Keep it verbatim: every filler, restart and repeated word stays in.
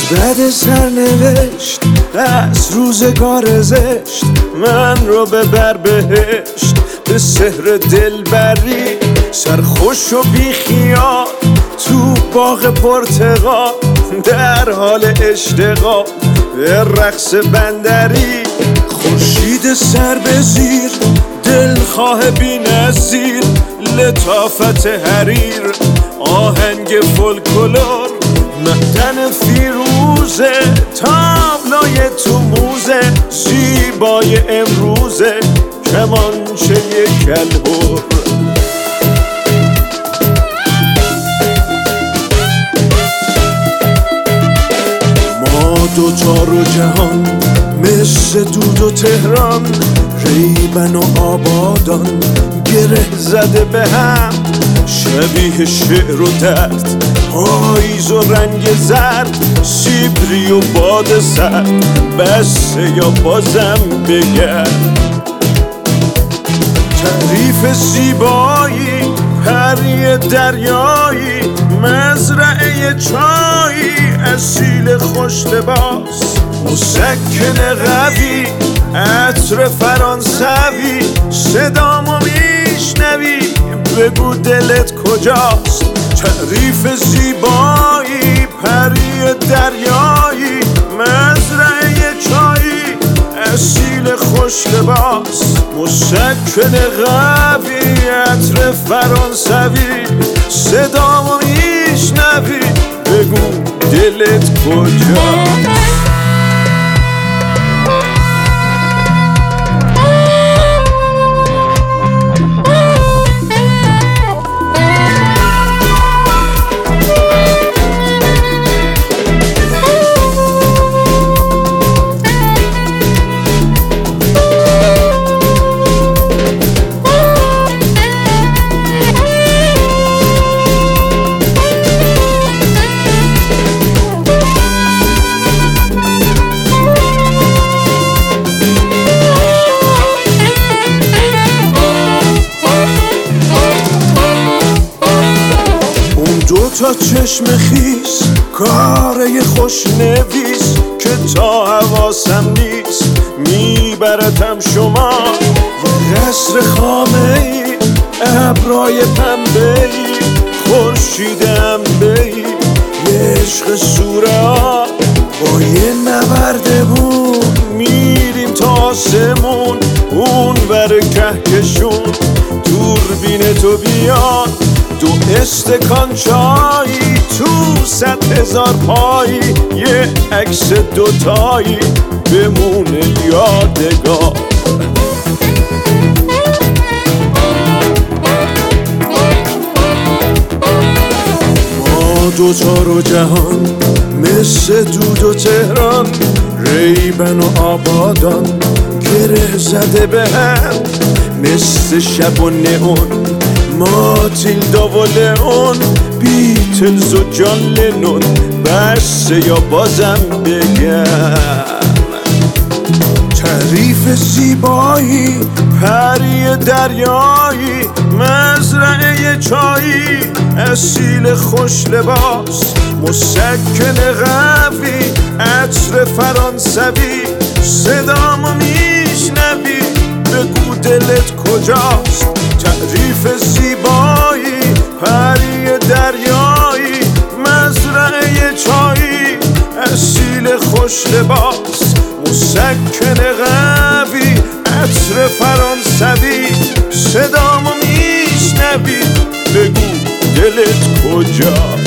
بد سرنوشت از روزگار زشت من رو ببر بهشت به سحر دلبری، سرخوش و بیخیال تو باغ پرتقال، در حال اشتغال به رقص بندری. خورشید سر به زیر دلخواه بی نظیر، لطافت حریر آهنگ فولکلور، معدن فیروزه تابلوی تو موزه، زیبای امروزه کمانچه کلهر. ما دوتا رو جهان مثل دود و تهران، ریبن و آبادان گره زده به هم، شبیه شعر و درد پاییز و رنگ زرد، سیبری و باد سرد بسه یا بازم بگرد. تعریف زیبایی پری دریایی، مزرعه چایی اصیل خوش لباس، مسکن قوی عطر فرانسوی، صدامو میشنوی بگو دلت کجاست. تعریف زیبایی پری دریایی، مزرعه چایی اصیل خوش لباس، مسکن قوی عطر فرانسوی، صدامو میشنوی بگو دلت کجاست. تا چشم خیس کاره خوش نویس، که تا حواسم نیست میبردم شما. قصر خامه ای ابرای پنبه ای، خورشید انبه‌ای یه عشق سوره ها، با یه نوردمون میریم تا آسمون، اون بر کهکشون دوربین تو بیاد، دو استکان چایی تو صد هزار پایی، یه عکس دوتایی بمونه یادگار. ما دوتا رو جهان مثل دود و تهران، ریبن و آبادان گره زده به هم، مثل شب و نئون ماتیلدا و لئون، بیتلز و جان لنون بسه یا بازم بگم. تعریف زیبایی پری دریایی، مزرعه چایی اصیل خوش لباس، مسکن قوی عطر فرانسوی، صدامو میشنوی بگو دلت کجاست. تعریف زیبایی پری دریایی، مزرعه چایی اصیل خوش لباس، مسکن قوی عطر فرانسوی، صدامو میشنوی بگو دلت کجاست.